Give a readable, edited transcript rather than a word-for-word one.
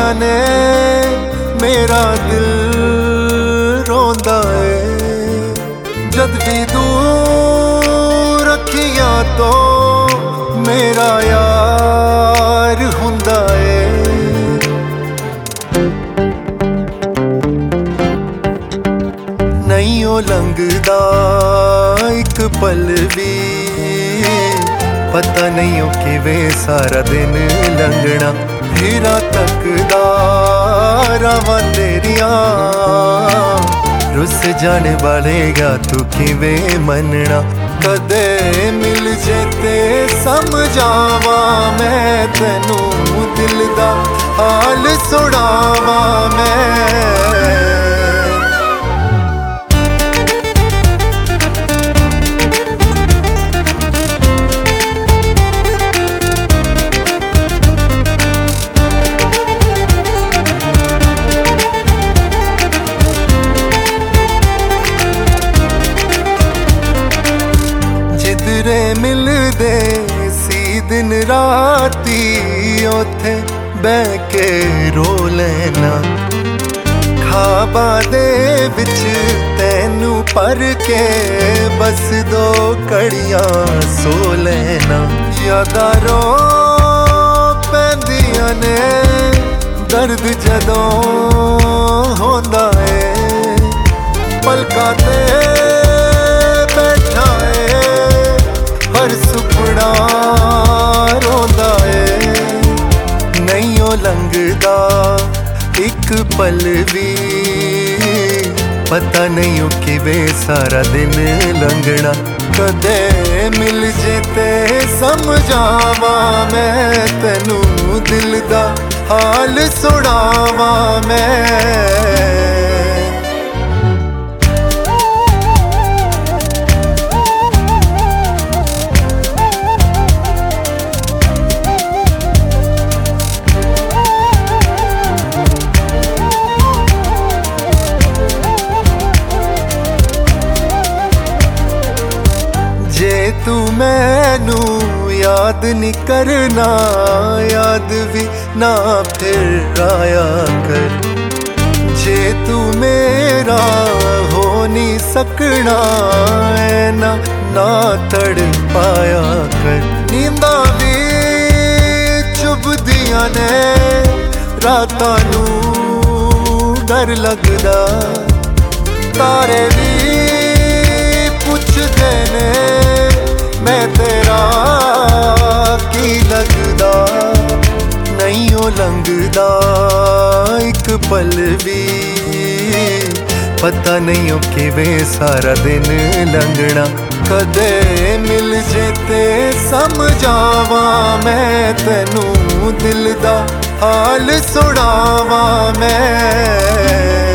पैंदियां ने मेरा दिल रोंदा है। जद भी दूर अखियां तो मेरा यार हुंदा है। नहीं ओ लंघदा एक पल भी, पता नहीं ओ किवें सारा दिन लंघना। हीरा तकदा रावां तेरियां, रुस जाने वालेगा तू किवें मनना। कदे मिल जे ते समझावा मैं तेनू, दिल दा हाल सुनावा मैं। जिधरे मिलदे सी दिन राती, ओथे बह के रो लेना। ख्वाबां दे विच तैनू पर के बस दो घड़ियां सो लेना। यादां रो पैंदियां ने दर्द जदों होंदा है। पलकां ते बैठा है हर सुपना रोंदा है। नहीं ओ लंघदा एक पल भी, पता नहीं ओ किवें सारा दिन लंघना। कदे मिल जे ते समझावा मैं तेनू, दिल दा हाल सुनावा मैं। जे तू मैनू याद नहीं करना, याद भी ना फिर आया कर। जे तू मेरा हो नहीं सकना है ना तड़ पाया कर। नींदा भी चुभदियां ने रातां नू डर लगदा। तारे भी पुछदे ने मैं तेरा की लगदा। नहीं ओ लंघदा एक पल भी, पता नहीं ओ किवें सारा दिन लंघना। कदे मिल जे ते समझावा मैं तेनू, दिल दा हाल सुनावा मैं।